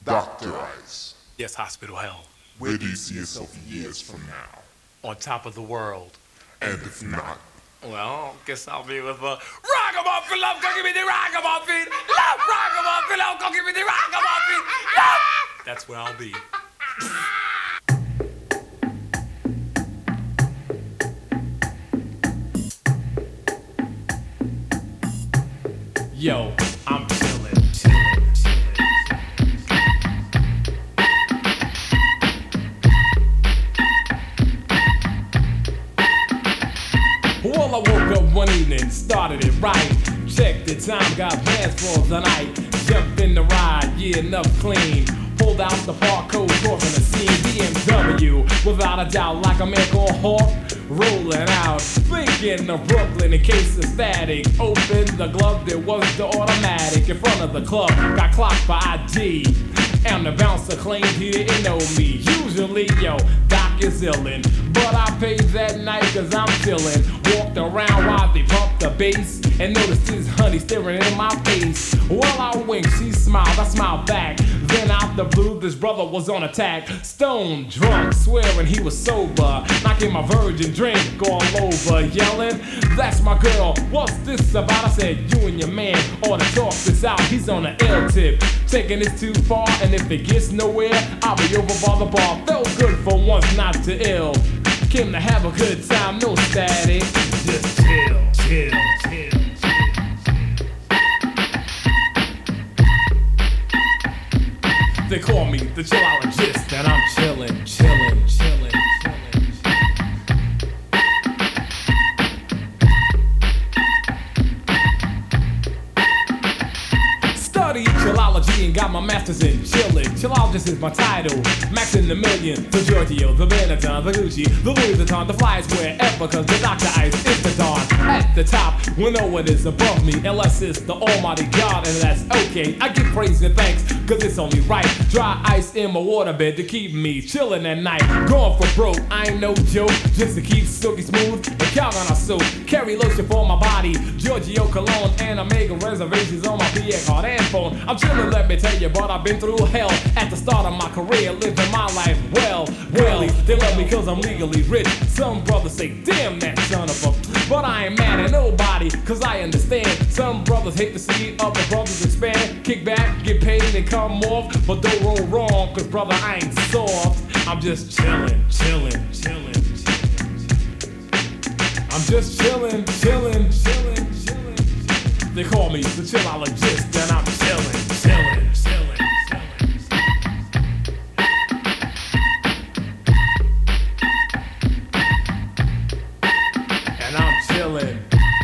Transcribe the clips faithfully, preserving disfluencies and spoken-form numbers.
Doctor Ice. Yes, Hospital Hell. Where do you see yourself years from now? On top of the world. And if not? Well, guess I'll be with a ragamuffin love, go give me the ragamuffin. Love, ragamuffin love, go give me the ragamuffin. Love. That's where I'll be. Yo, I'm chillin', chillin', chillin'. Well, I woke up one evening, started it right. Checked the time, got plans for the night. Jumped in the ride, yeah, enough clean. Pulled out the park code, crossing the scene. B M W, without a doubt, like a man called Hawk. Rolling out, thinking of Brooklyn in case of static. Opened the glove, there was the automatic. In front of the club, got clocked for I D. And the bouncer claimed he didn't know me. Usually, yo, Doc is illin'. But I paid that night cause I'm chillin'. Walked around while they pumped the bass. And noticed this honey staring in my face. Well, I winked, she smiled, I smiled back. Then out the blue, this brother was on attack. Stone, drunk, swearing he was sober. Knocking my virgin drink all over. Yelling, that's my girl, what's this about? I said, you and your man ought to talk this out. He's on the L tip, taking this too far. And if it gets nowhere, I'll be over by the bar. Felt good for once, not to ill. Came to have a good time, no static. Just chill, chill, chill. They call me the chillologist, and I'm chillin', chillin', chillin', chillin'. Studied chillology and got my master's in chillin'. Chillologist is my title. Max in the million, the Giorgio, the Benetton, the Gucci, the Louis Vuitton, the flies wherever, cause the Doctor Ice is the dawn. At the top, when no one is above me, unless it's the almighty God, and that's okay. I give praise and thanks, cause it's only right. Dry ice in my waterbed to keep me chillin' at night. Going for broke, I ain't no joke. Just to keep silky smooth and count on our soap. Carry lotion for my body, Giorgio cologne, and I'm making reservations on my P A card and phone. I'm chillin', let me tell you, but I've been through hell at the start of my career, living my life well. Well, they love me cause I'm legally rich. Some brothers say, damn that son of a. But I ain't mad at nobody, cause I understand. Some brothers hate to see other brothers expand. Kick back, get paid, and come off. But don't roll wrong, cause brother, I ain't soft. I'm just chillin', chillin', chillin', chillin'. I'm just chillin', chillin', chillin', chillin'. They call me the chillologist, and I'm chillin', chillin', chillin'. And I'm chillin'.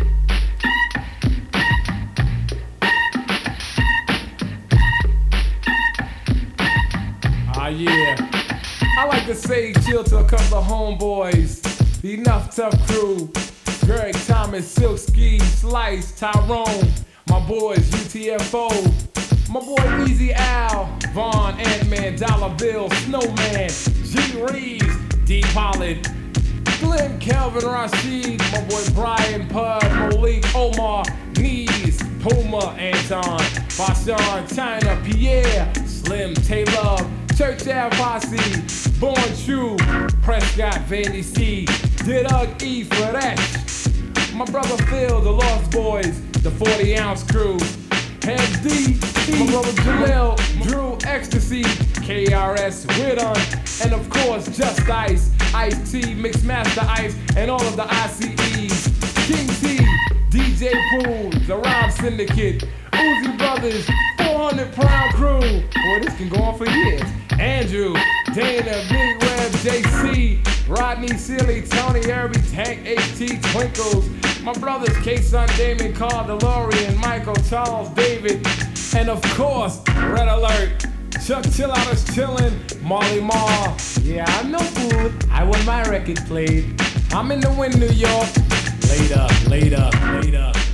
Ah, yeah. I like to say chill to a couple of homeboys. The Enough Tough crew. Greg Thomas, Silk Ski, Slice, Tyrone. My boys, U T F O. My boy Easy Al, Vaughn, Ant-Man, Dollar Bill, Snowman, G Reeves, D Pollard, Glenn, Kelvin, Rashid, my boy Brian, Pud, Malik, Omar, Knees, Puma, Anton, Bashan, China, Pierre, Slim, Taylor, Church Ave Posse, Born True, Prescott, Vandy C, Didug E, Fresh, my brother Phil, the Lost Boys, the forty ounce crew, Head D, my brother Jamel, Drew, Ecstasy, K R S, Widon, and of course Just Ice, Ice T, Mixmaster Ice, and all of the I C Es, King T, D J Pool, the Rhyme Syndicate, Uzi Brothers, four hundred Pound Crew, boy this can go on for years, Andrew, Dana, Big Web, J C, Rodney, Sealy, Tony, Irby, Tank, H T, Twinkles, my brothers K-Son, Damon, Carl, DeLorean, Michael, Charles, David, and of course, Red Alert, Chuck Chill Out is chillin', Molly Marr. Yeah, I'm no fool, I want my record played. I'm in the wind, New York. Later, later, later.